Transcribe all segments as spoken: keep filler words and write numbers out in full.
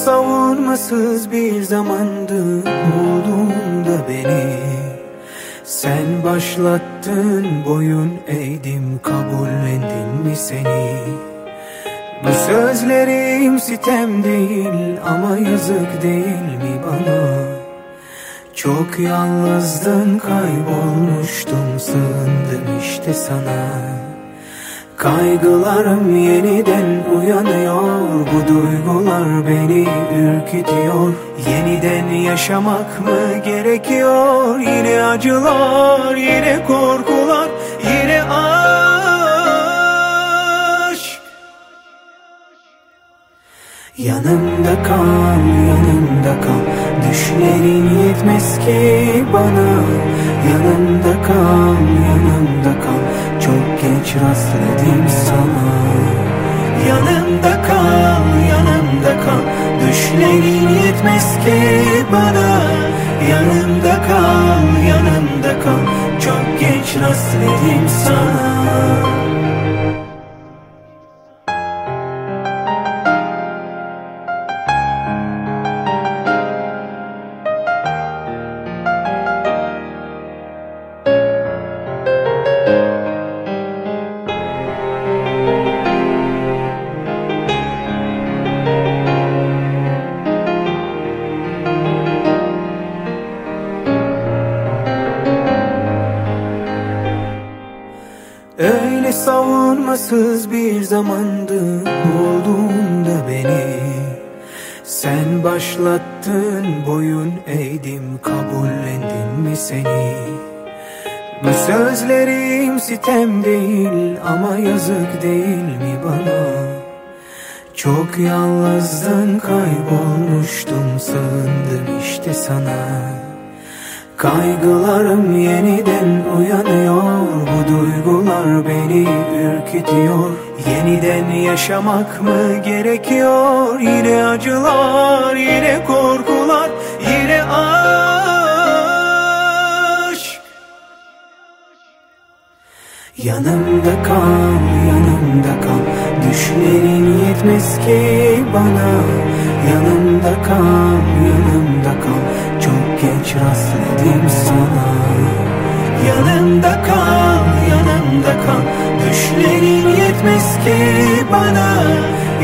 savunmasız bir zamandı bulduğunda beni. Sen başlattın, boyun eğdim, kabullendin mi seni? Bu sözlerim sitem değil ama yazık değil mi bana? Çok yalnızdın, kaybolmuştum, sığındım işte sana. Kaygılarım yeniden uyanıyor, bu duygular beni ürkütüyor. Yeniden yaşamak mı gerekiyor? Yine acılar, yine korkular, yine aşk. Yanımda kal, yanımda kal, düşlerin yetmez ki bana. Yanımda kal, yanımda kal, çok geç rastladım sana. Yanımda kal, yanımda kal, düşlerin yetmez ki bana. Yanımda kal, yanımda kal, çok geç rastladım sana. Öyle savunmasız bir zamandı bulduğunda beni. Sen başlattın, boyun eğdim, kabullendin mi seni? Bu sözlerim sitem değil ama yazık değil mi bana? Çok yalnızdın, kaybolmuştum, sığındım işte sana. Kaygılarım yeniden uyanıyor, bu duygular beni ürkütüyor. Yeniden yaşamak mı gerekiyor? Yine acılar, yine korkular, yine aşk. Yanımda kal, yanımda kal, düşlerin yetmez ki bana. Yanımda kal, yanımda kal, çok geç rastladım sana. Yanımda kal, yanımda kal, düşlerin yetmez ki bana.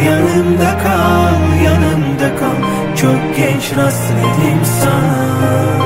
Yanımda kal, yanımda kal, çok geç rastladım sana.